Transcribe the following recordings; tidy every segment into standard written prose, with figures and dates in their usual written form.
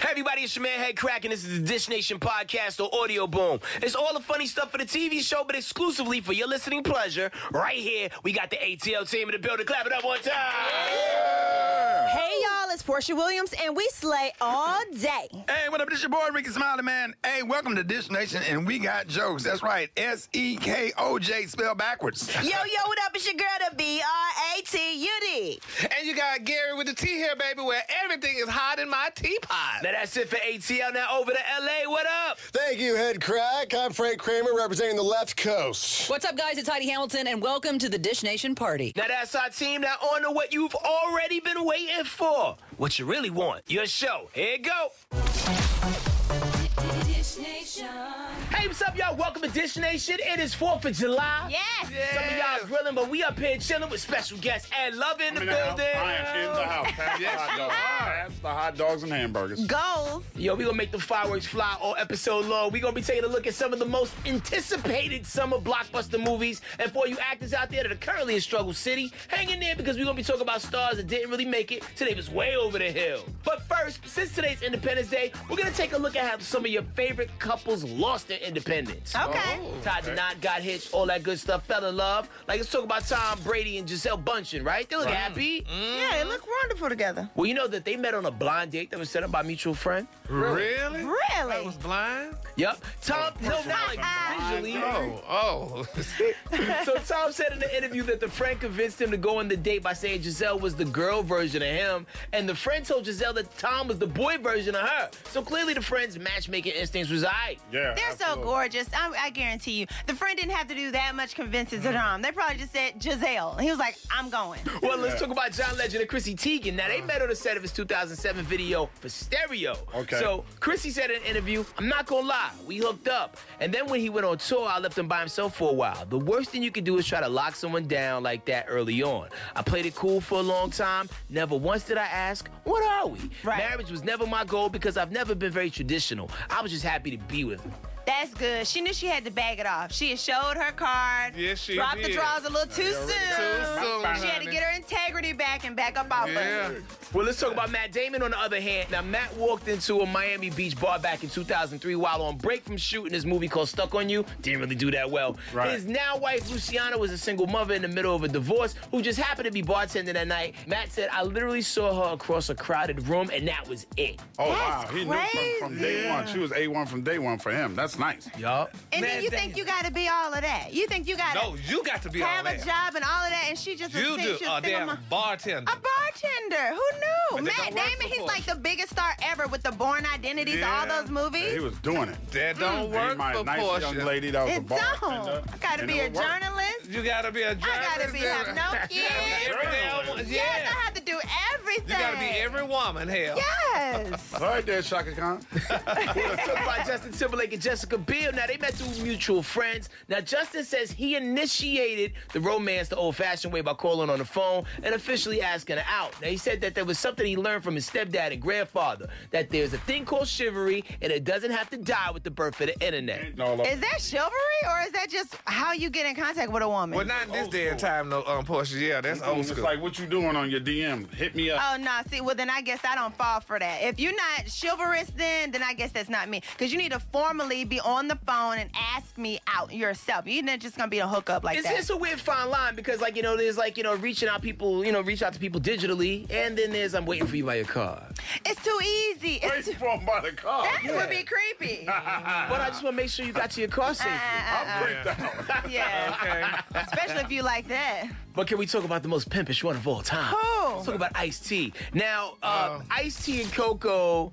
Hey everybody, it's your man Head Crack, and this is the Dish Nation podcast or Audio Boom. It's all the funny stuff for the TV show, but exclusively for your listening pleasure. Right here, we got the ATL team in the building. Clap it up one time. Yeah. Hey y'all, it's Portia Williams, and we slay all day. Hey, what up? This your boy Ricky Smiley, man. Hey, welcome to Dish Nation, and we got jokes. That's right, SEKOJ spelled backwards. Yo, what up? It's your girl, the BRATUD. And you got Gary with the T here, baby, where everything is hot in my teapot. Now that's it for ATL. Now over to LA. What up? Thank you, Head Crack. I'm Frank Kramer, representing the left coast. What's up, guys? It's Heidi Hamilton, and welcome to the Dish Nation party. Now that's our team. Now on to what you've already been waiting for. What you really want. Your show. Here you go. Dish Nation. Hey, what's up, y'all? Welcome to Dish Nation. It is 4th of July. Yes. Some of y'all grilling, but we up here chilling with special guests and Love in the building. I am in the house. Pass the hot dogs and hamburgers. Goals. Yo, we gonna make the fireworks fly all episode long. We gonna be taking a look at some of the most anticipated summer blockbuster movies. And for you actors out there that are currently in Struggle City, hang in there because we're gonna be talking about stars that didn't really make it till they was way over the hill. But first, since today's Independence Day, we're gonna take a look at how some of your favorite couples lost their independence. Okay. Tied the knot, got hitched, all that good stuff, fell in love. Like, let's talk about Tom Brady and Giselle Bundchen, right? They look happy. Yeah, they look wonderful together. Well, you know that they met on a blind date that was set up by a mutual friend? Really? Really? I was blind? Yep. Tom, no, not like visually. Oh. So Tom said in the interview that the friend convinced him to go on the date by saying Giselle was the girl version of him, and the friend told Giselle that Tom was the boy version of her. So clearly the friend's matchmaking instincts was aight. Yeah, They're so gorgeous. I guarantee you. The friend didn't have to do that much convincing to Tom. They probably just said Giselle. And he was like, I'm going. Well, let's talk about John Legend and Chrissy Teigen. Now, they met on the set of his 2007 video for Stereo. Okay. So Chrissy said in an interview, I'm not gonna lie, we hooked up. And then when he went on tour, I left him by himself for a while. The worst thing you could do is try to lock someone down like that early on. I played it cool for a long time. Never once did I ask, what are we? Right. Marriage was never my goal because I've never been very traditional. I was just happy to be with him. That's good. She knew she had to bag it off. She had showed her card. Yes, she dropped did. the drawers a little too soon. soon, She had to get her integrity back and back up off Yeah. her. Well, let's talk about Matt Damon on the other hand. Now, Matt walked into a Miami Beach bar back in 2003 while on break from shooting his movie called Stuck on You. Didn't really do that well. Right. His now wife, Luciana, was a single mother in the middle of a divorce who just happened to be bartending that night. Matt said, I literally saw her across a crowded room, and that was it. Oh, That's wow. He knew from day crazy. one. She was A1 from day one for him. That's nice. Yup. And then you think you got to be all of that. You think you got to No, you got to be have all a that. job and all of that, and she just You do. she was A damn single bartender. A bartender. Who knew? But they Matt don't work Damon, for he's Porsche. like the biggest star ever with the Born Identities, all those movies. Yeah, he was doing it. That don't work He my for nice Porsche. young lady that was a It bartender. don't. I got to and be it a would work. journalist. You got to be a I journalist. got to be have no kids. Every damn one. Yes, I Yeah. have to do everything. You got to be every woman, hell. Yes. All right there, Shaka Khan. Let's talk about Justin Timberlake and Jessica Biel. Now, they met through mutual friends. Now, Justin says he initiated the romance the old-fashioned way by calling on the phone and officially asking her out. Now, he said that there was something he learned from his stepdad and grandfather, that there's a thing called chivalry, and it doesn't have to die with the birth of the internet. Is that chivalry, or is that just how you get in contact with a woman? Well, not in this day and time, no, Porsche. Yeah, that's old It's school. like, what you doing on your DM? Hit me up. Oh, no. See, well, then I guess I don't fall for that. If you're not chivalrous, then I guess that's not me. Because you need to formally be on the phone and ask me out yourself. You're not just going to be a hookup like that. It's a weird fine line because, like, there's, like, reaching out people, reach out to people digitally, and then there's I'm waiting for you by your car. It's too easy. Wait for him by the car. That would be creepy. But I just want to make sure you got to your car safely. I'm freaked out. Yeah. Especially if you like that. But can we talk about the most pimpish one of all time? Who? Let's talk about Ice-T. Now, Ice-T and Coco,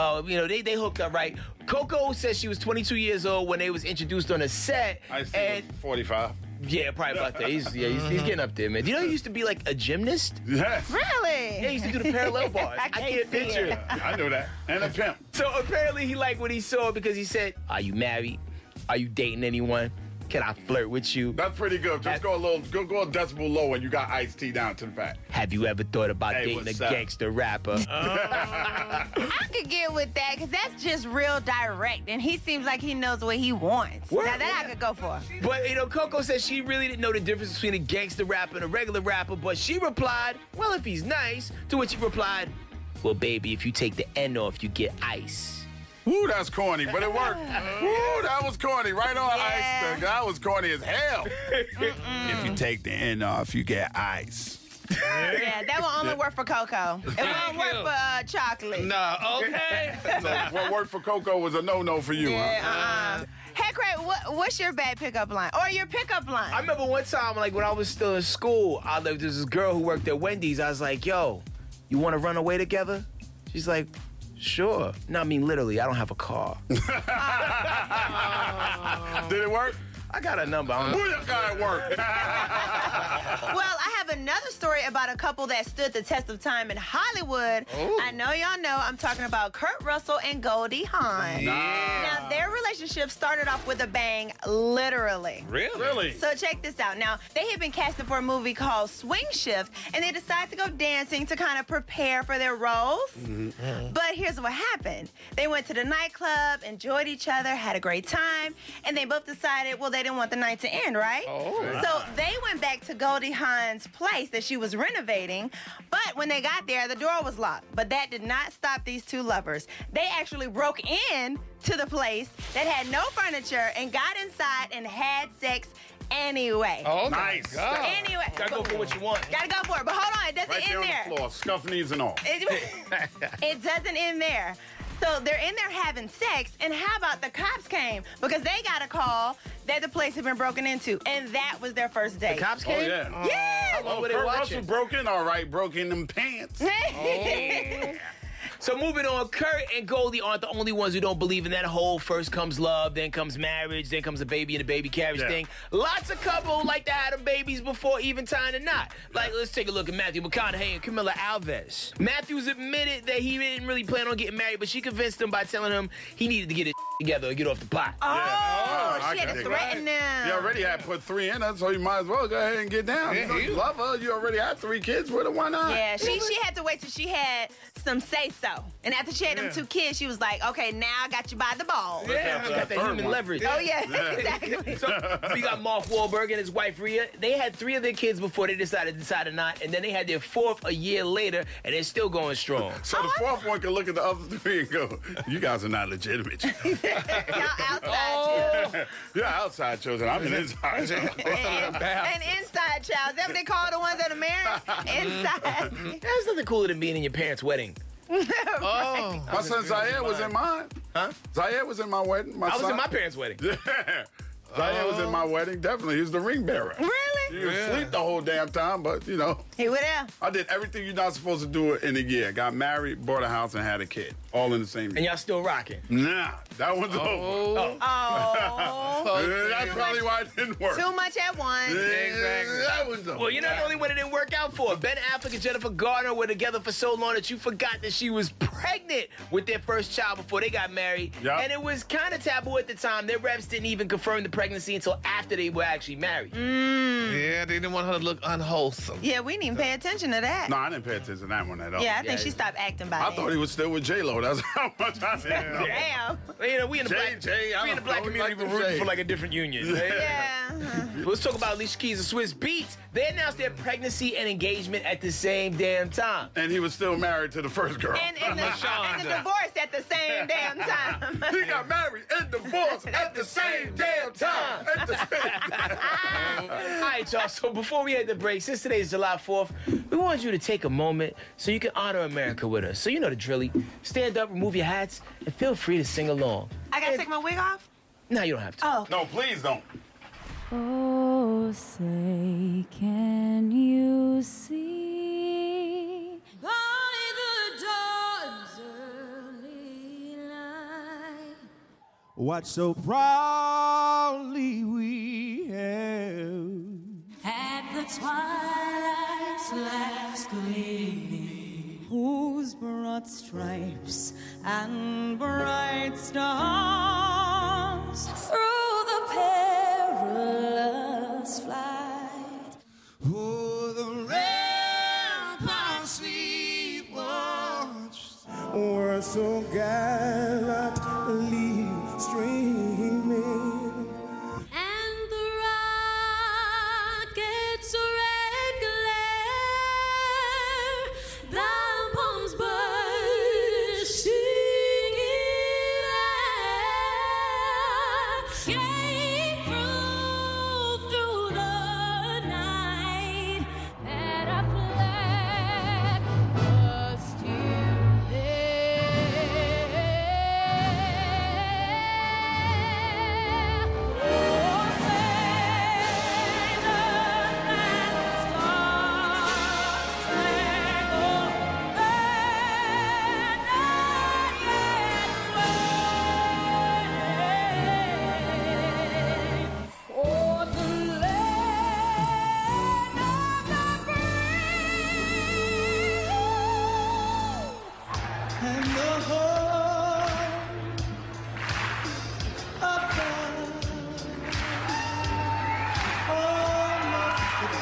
they hooked up, right? Coco says she was 22 years old when they was introduced on a set. I see and 45. yeah, probably about that. He's getting up there, man. Do you know he used to be like a gymnast? Yes. Really? Yeah, he used to do the parallel bars. I can't see picture it. it. I knew that. And a pimp. So apparently he liked what he saw because he said, "Are you married? Are you dating anyone? Can I flirt with you? That's pretty good. Just go a decibel low and you got Ice-T down to the fact. Have you ever thought about Hey, dating a what's up? gangster rapper?" I could get with that because that's just real direct, and he seems like he knows what he wants. Word. Now that I could go for. But, Coco says she really didn't know the difference between a gangster rapper and a regular rapper, but she replied, "Well, if he's nice," to which he replied, Well, baby, if you take the N off, you get ice. Woo, that's corny, but it worked. Woo, that was corny. Right on ice. That was corny as hell. If you take the N off, you get ice. Yeah, that will only work for cocoa. It won't work for chocolate. No, okay. So what worked for Coco was a no-no for you, huh? Hey, Craig, what's your bad pickup line? Or your pickup line? I remember one time, like, when I was still in school, there was this girl who worked at Wendy's. I was like, yo, you want to run away together? She's like, sure. No, I mean, literally, I don't have a car. Did it work? I got a number. I don't know. Booyah, it worked. Well, I have another story about a couple that stood the test of time in Hollywood. Ooh. I know y'all know I'm talking about Kurt Russell and Goldie Hawn. Now, their relationship started off with a bang, literally. Really? So check this out. Now, they had been casted for a movie called Swing Shift, and they decided to go dancing to kind of prepare for their roles. But here's what happened. They went to the nightclub, enjoyed each other, had a great time, and they both decided, well, they didn't want the night to end, right? So they went back to Goldie Hawn's place that she was renovating, but when they got there, the door was locked. But that did not stop these two lovers. They actually broke in to the place that had no furniture and got inside and had sex anyway. Oh, nice. My God. Anyway. Gotta go for what you want. Gotta go for it. But hold on, it doesn't Right there end on there. the floor, scuff knees and all. It doesn't end there. So they're in there having sex, and how about the cops came? Because they got a call that the place had been broken into, and that was their first date. The cops Oh, came? yeah. Yeah! How long were they Kurt watching? Russell broke in, all right. Broke in them pants. So moving on, Kurt and Goldie aren't the only ones who don't believe in that whole first comes love, then comes marriage, then comes a baby and a baby carriage thing. Lots of couples like to have them babies before even tying the knot. Like, let's take a look at Matthew McConaughey and Camila Alves. Matthews admitted that he didn't really plan on getting married, but she convinced him by telling him he needed to get his together and get off the pot. Oh, I she had can to dig threaten them. You already had put 3 in her, so you might as well go ahead and get down. Yeah, you love her. You already had 3 kids with her. Why not? Yeah, she had to wait till she had some say-so. And after she had them 2 kids, she was like, okay, now I got you by the balls. Yeah, That's got that the third human one. leverage. Oh, yeah, exactly. So we got Mark Wahlberg and his wife Rhea. They had 3 of their kids before they decided to not, and then they had their 4th a year later, and they're still going strong. So the 4th one can look at the other 3 and go, you guys are not legitimate. Y'all outside You're outside children. I'm an inside child. child. An inside child. Is that what they call the ones that are married? Inside. There's nothing cooler than being in your parents' wedding. Oh. My son Zaire was in mine. Huh? Zaire was in my wedding. I was in my parents' wedding. Zaire was in my wedding. Definitely. He was the ring bearer. Really? He was asleep the whole damn time, but, you know, He was there. I did everything you're not supposed to do in a year. Got married, bought a house, and had a kid. All in the same year. And y'all still rocking. Nah, that one's over. Oh. That's probably why it didn't work. Too much at once. Exactly. That one's over. Well, you're not the only one it didn't work out for. Ben Affleck and Jennifer Garner were together for so long that you forgot that she was pregnant with their first child before they got married. Yep. And it was kind of taboo at the time. Their reps didn't even confirm the pregnancy until after they were actually married. Yeah, they didn't want her to look unwholesome. Yeah, we didn't even pay attention to that. No, I didn't pay attention to that one at all. Yeah, I think she stopped acting by I then. thought he was still with J-Lo. That's how much I didn't know. Damn. You know, we in the Jay, I we in the don't black know, community like were the rooting Jay. for like a different union. Yeah. Let's talk about Alicia Keys and Swiss Beats. They announced their pregnancy and engagement at the same damn time. And he was still married to the first girl. And the divorce at the same damn time. He got married and divorced at the same damn time. At the same time. All right, y'all. So before we head to break, since today is July 4th, we want you to take a moment so you can honor America with us. So you know the drilly. Stand up, remove your hats, and feel free to sing along. I gotta take my wig off? No, you don't have to. Oh. No, please don't. Oh, say, can you see by the dawn's early light what so proudly we held? at the twilight's last gleaming, whose broad stripes and bright stars through the perilous flight. Oh, the ramparts we watched were so gallantly streaming. And the rocket's red glare, the bombs burst came through the night, that our flag was still there. Oh, sailor and star-spangled for the land of the free. And the heart of God almost the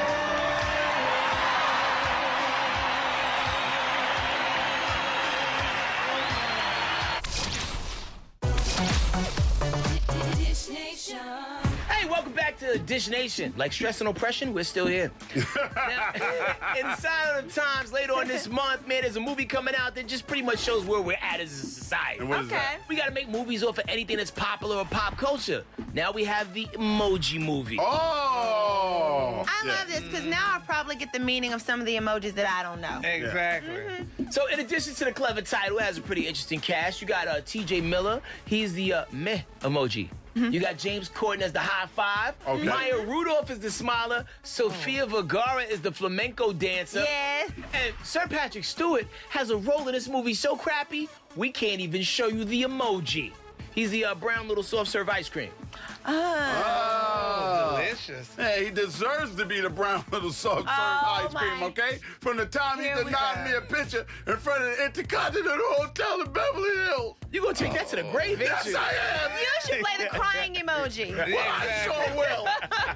Dish Nation. Hey, welcome back to Dish Nation. Like stress and oppression, we're still here. Now, in sign of the times, later on this month, man, there's a movie coming out that just pretty much shows where we're at as a society. And what is that? We gotta make movies off of anything that's popular or pop culture. Now we have the Emoji Movie. Oh! I love this because now I'll probably get the meaning of some of the emojis that I don't know. Exactly. So in addition to the clever title, it has a pretty interesting cast. You got T.J. Miller. He's the meh emoji. You got James Corden as the high five. Okay. Maya Rudolph is the smiler. Sofia Vergara is the flamenco dancer. Yes. And Sir Patrick Stewart has a role in this movie so crappy, we can't even show you the emoji. He's the brown little soft serve ice cream. Delicious. Hey, he deserves to be the brown little soft serve ice cream, my. okay? From the time he Here we denied go. me a picture in front of the Intercontinental Hotel in Beverly Hills. You gonna take that to the grave, ain't Yes, you? I am. You should play the crying emoji. Well, I sure will.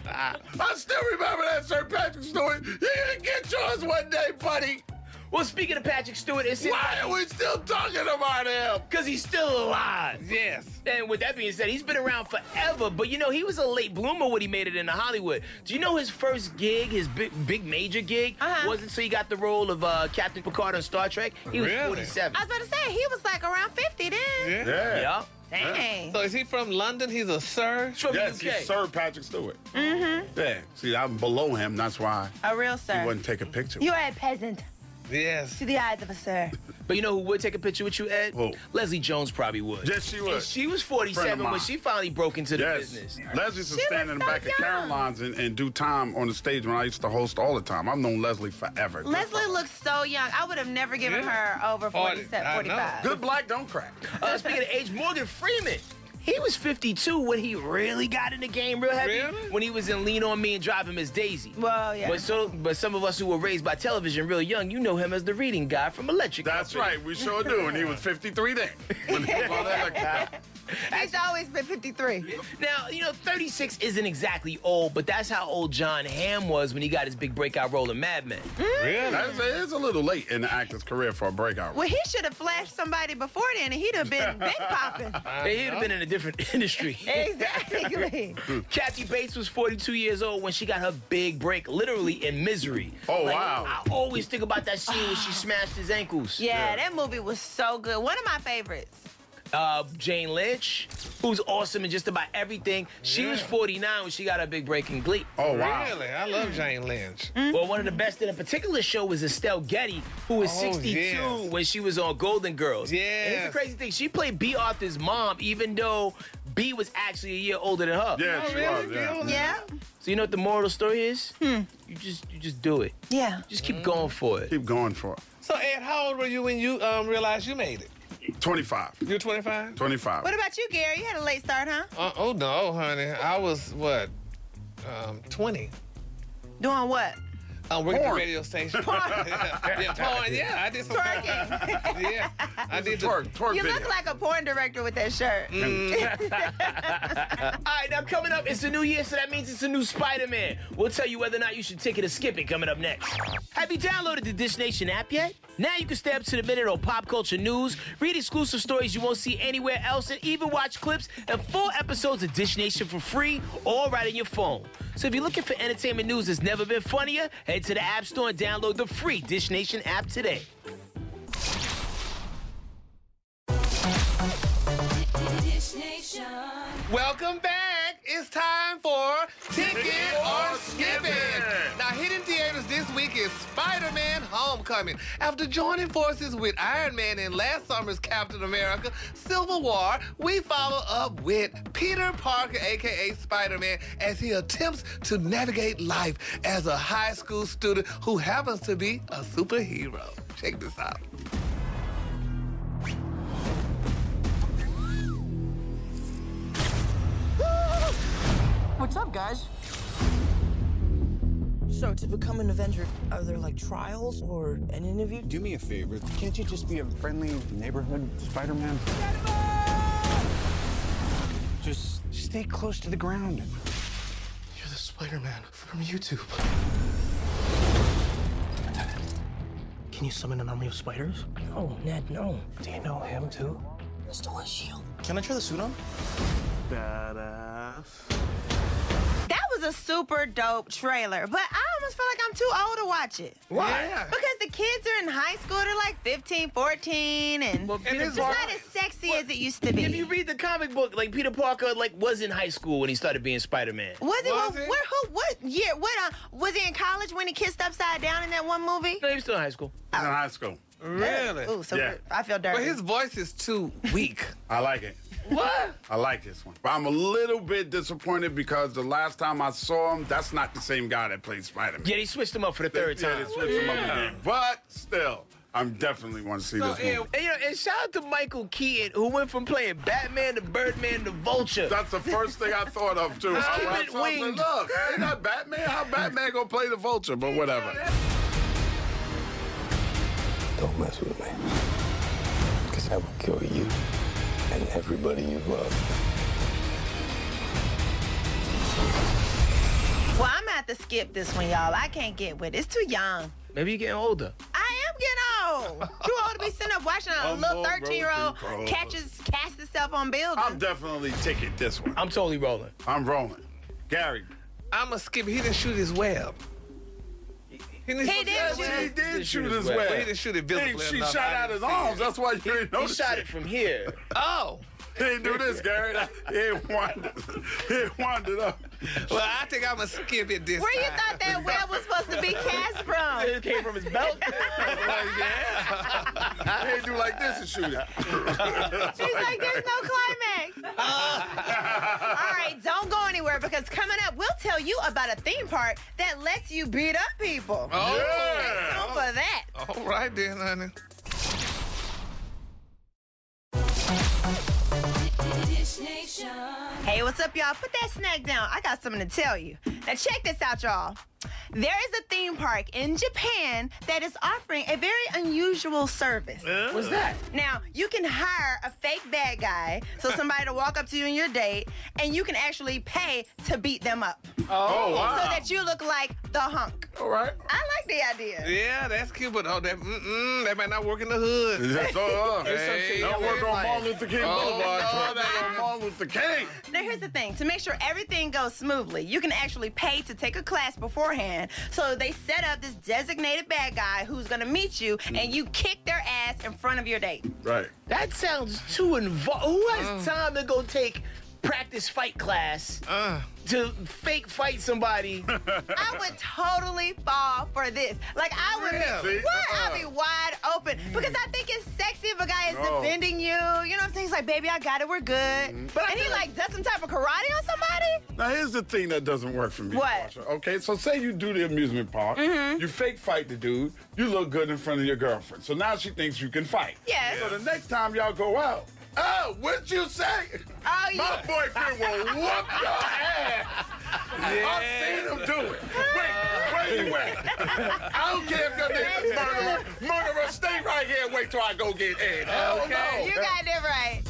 I still remember that, Sir Patrick Stewart. You're gonna get yours one day, buddy. Well, speaking of Patrick Stewart, it's Why are we still talking about him? because he's still alive. Yes. And with that being said, he's been around forever. But you know, he was a late bloomer when he made it into Hollywood. Do you know his first gig, his big major gig, wasn't until he got the role of Captain Picard on Star Trek? He was Really? 47. I was about to say, he was like around 50 then. Yeah. Yeah. Dang. So is he from London? He's a sir? From Yes, the UK. he's Sir Patrick Stewart. Mm-hmm. Yeah. See, I'm below him. That's why A real he sir. wouldn't take a picture. You are a peasant Yes. to the eyes of a sir. But you know who would take a picture with you, Ed? Who? Leslie Jones probably would. Yes, she would. And she was Friend 47 of when mine. she finally broke into the Yes. business. Leslie used to She stand was in the so back of young. Caroline's and do time on the stage when I used to host all the time. I've known Leslie forever. Leslie looks so young. I would have never given her over 47, I know. 45. Good black don't crack. Speaking of age, Morgan Freeman. He was 52 when he really got in the game real heavy. Really? When he was in Lean on Me and Drive Him as Daisy. Well, yeah. But some of us who were raised by television real young, you know him as the reading guy from Electric That's Company. right. We sure do. And he was 53 then. When he was on that He's always been 53. Now, you know, 36 isn't exactly old, but that's how old John Hamm was when he got his big breakout role in Mad Men. Really? It's a little late in the actor's career for a breakout. Well, he should have flashed somebody before then, and he'd have been big popping. He'd have been in a different industry. Exactly. Kathy Bates was 42 years old when she got her big break, literally in Misery. Oh, wow. I always think about that scene when she smashed his ankles. Yeah, that movie was so good. One of my favorites. Jane Lynch, who's awesome in just about everything. She was 49 when she got her big break in Glee. Oh, wow. Really? I love Jane Lynch. Well, one of the best in a particular show was Estelle Getty, who was Oh, 62 yes. when she was on Golden Girls. And here's Yes. the crazy thing. She played B. Arthur's mom, even though B was actually a year older than her. Yeah, Oh, she really? was. Yeah. Yeah? So you know what the moral of the story is? You just do it. Yeah. Just keep going for it. Keep going for it. So, Ed, how old were you when you realized you made it? 25. You're 25? 25. What about you, Gary? You had a late start, huh? Oh, no, honey. I was, 20. Doing what? Working at the Porn. radio station. Yeah, porn. Yeah, I did some. Twerking. Yeah, I did Twerk You video. look like a porn director with that shirt. All right, now coming up, it's the new year, so that means it's a new Spider-Man. We'll tell you whether or not you should take it or skip it coming up next. Have you downloaded the Dish Nation app yet? Now you can stay up to the minute on pop culture news, read exclusive stories you won't see anywhere else, and even watch clips and full episodes of Dish Nation for free, all right on your phone. So if you're looking for entertainment news that's never been funnier, head to the App Store and download the free Dish Nation app today. Dish Dish Nation. Welcome back. It's time for Ticket or Skip It. Now, hitting theaters this week is Spider-Man Homecoming. After joining forces with Iron Man in last summer's Captain America Civil War, we follow up with Peter Parker, a.k.a. Spider-Man, as he attempts to navigate life as a high school student who happens to be a superhero. Check this out. What's up, guys? So, to become an Avenger, are there like trials or an interview? Do me a favor. Can't you just be a friendly neighborhood Spider-Man? Just stay close to the ground. You're the Spider-Man from YouTube. Can you summon an army of spiders? No, Ned, no. Do you know him too? Stole his shield. Can I try the suit on? Badass. That was a super dope trailer, but I almost feel like I'm too old to watch it. Why? Yeah. Because the kids are in high school, they're like 15, 14, and Well, Peter it's just Parker- not as sexy as it used to be. If you read the comic book, like Peter Parker, like was in high school when he started being Spider-Man. was he? Was he? What year? Was he in college when he kissed upside down in that one movie? No, he was still in high school. He's in high school. Really? Ooh, so Yeah. I feel dirty. But his voice is too weak. I like it. What? I like this one. But I'm a little bit disappointed because the last time I saw him, that's not the same guy that played Spider-Man. Yeah, they switched him up for the third Yeah, time. they switched him up again. But still, I'm definitely want to see this movie. And, you know, and shout out to Michael Keaton, who went from playing Batman to Birdman to Vulture. That's the first thing I thought of, too. Let's I keep was it like, winged. look, ain't that Batman? How Batman gonna play the Vulture? But whatever. Don't mess with me. Because I will kill you and everybody you love. Well, I'm gonna have to skip this one, y'all. I can't get with it. It's too young. Maybe you're getting older. I am getting old. Too old to be sitting up watching a little 13-year-old cast itself on buildings. I'm definitely taking this one. I'm totally rolling. I'm rolling. Gary. I'm a skip. He didn't shoot his web. He didn't He did shoot He did shoot his web. web. Well, he didn't shoot it visibly She enough. shot I out his didn't see arms. it. That's why you didn't He notice shot it from here. Oh. He didn't do this, Gary. He ain't wound it up. Well, I think I'm going to skip it this Where you time. thought that web was supposed to be cast from? It came from his belt. He ain't do like this and shoot it. She's like, there's no climax. All right, don't go anywhere because coming up, we'll tell you about a theme park that lets you beat up people. Oh, Yeah. So for that. All right then, honey. Dish Nation. Hey, what's up, y'all? Put that snack down. I got something to tell you. Now, check this out, y'all. There is a theme park in Japan that is offering a very unusual service. What's that? Now, you can hire a fake bad guy, so somebody to walk up to you on your date, and you can actually pay to beat them up. Oh, wow. So that you look like the hunk. All right. I like the idea. Yeah, that's cute, but that might not work in the hood. That's all. Hey, Don't work on Martin Luther King Boulevard. no, Try that on Martin Luther King. Now, here's the thing. To make sure everything goes smoothly, you can actually pay to take a class beforehand. So they set up this designated bad guy who's going to meet you, and you kick their ass in front of your date. Right. That sounds too involved. Who has time to go take practice fight class to fake fight somebody? I would totally fall for this. Like, I would Really? be, what? I'd be wide open. Because I think it's sexy if a guy is No. defending you. You know what I'm saying? He's like, baby, I got it. We're good. But I And he, feel like, does some type of karate on somebody? Now, here's the thing that doesn't work for me. What? Marsha. Okay, so say you do the amusement park, you fake fight the dude, you look good in front of your girlfriend. So now she thinks you can fight. Yes. So the next time y'all go out, oh, what'd you say? Oh, My yeah. boyfriend will whoop your ass. I've seen him do it. Wait, where you at? I don't care if your name is murderer. Murderer, stay right here and wait till I go get Ed. Hell no. You got it right.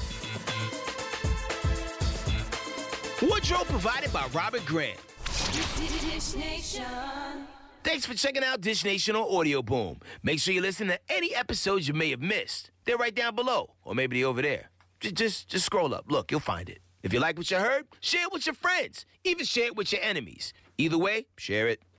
Wardrobe provided by Robert Grant. Dish Nation. Thanks for checking out Dish Nation on Audio Boom. Make sure you listen to any episodes you may have missed. They're right down below, or maybe they're over there. Just scroll up. Look, you'll find it. If you like what you heard, share it with your friends. Even share it with your enemies. Either way, share it.